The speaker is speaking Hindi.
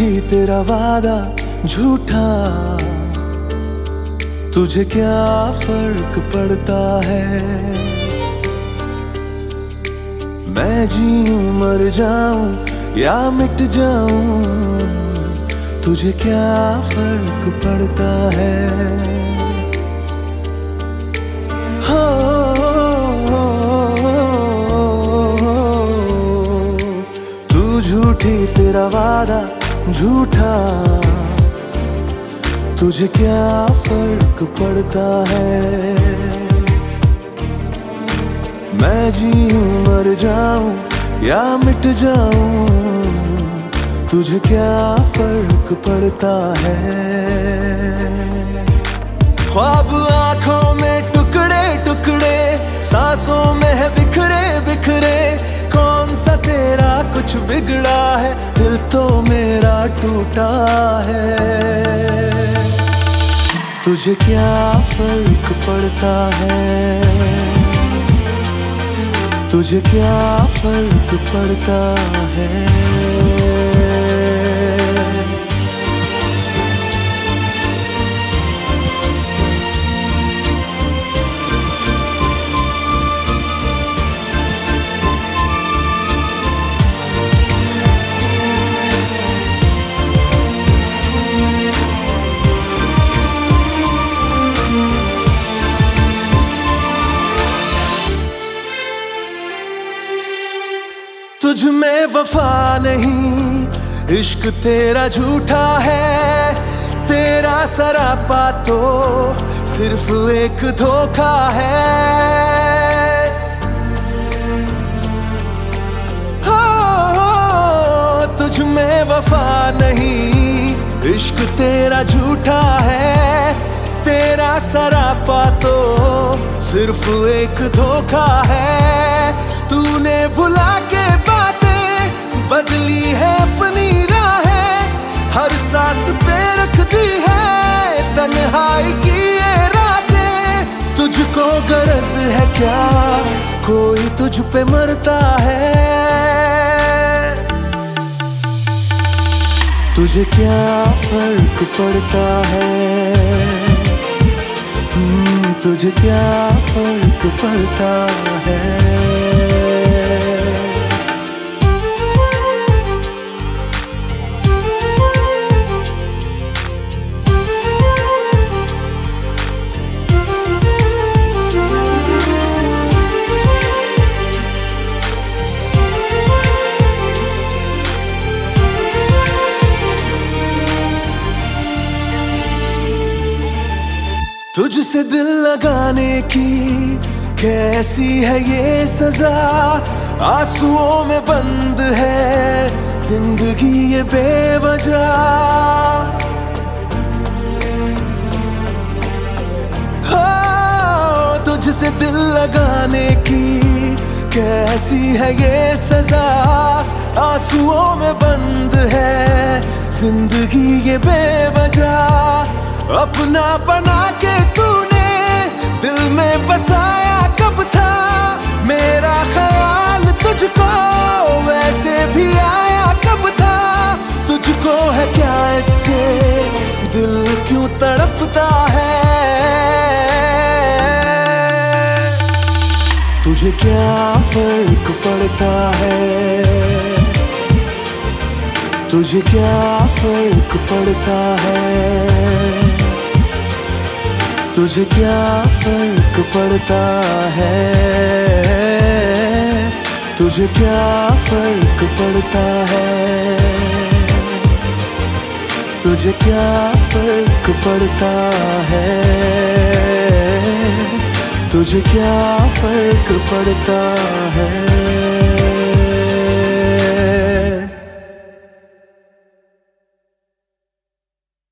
झूठी तेरा वादा झूठा, तुझे क्या फर्क पड़ता है। मैं जीऊं मर जाऊं या मिट जाऊं, तुझे क्या फर्क पड़ता है। हो तू झूठी तेरा वादा झूठा, तुझे क्या फर्क पड़ता है। मैं जीऊं मर जाऊं या मिट जाऊं, तुझे क्या फर्क पड़ता है। ख्वाब आंखों में टुकड़े टुकड़े, सांसों में है बिखरे बिखरे, कौन सा तेरा कुछ बिगड़ा है, दिल तो मेरा टूटा है। तुझे क्या फर्क पड़ता है, तुझे क्या फर्क पड़ता है। तुझ में वफा नहीं, इश्क तेरा झूठा है, तेरा सरापा तो सिर्फ एक धोखा है। हो तुझ में वफा नहीं, इश्क तेरा झूठा है, तेरा सरापा तो सिर्फ एक धोखा है। तूने भुला के बदली है अपनी राहें, हर सांस पे रख दी है तन्हाई की ये रातें। तुझको गरज है क्या कोई तुझ पे मरता है, तुझे क्या फर्क पड़ता है। तुझे क्या फर्क पड़ता है। तुझसे दिल लगाने की कैसी है ये सजा, आंसुओं में बंद है जिंदगी ये बेवजह। हो तुझसे दिल लगाने की कैसी है ये सजा, आंसुओं में बंद है जिंदगी ये बेवजह। अपना बना के तूने दिल में बसाया कब था, मेरा ख्याल तुझको वैसे भी आया कब था। तुझको है क्या इससे दिल क्यों तड़पता है, तुझे क्या फर्क पड़ता है। तुझे क्या फर्क पड़ता है, तुझे क्या फर्क पड़ता है। तुझे क्या फर्क पड़ता है, तुझे क्या फर्क पड़ता है। तुझे क्या फर्क पड़ता है।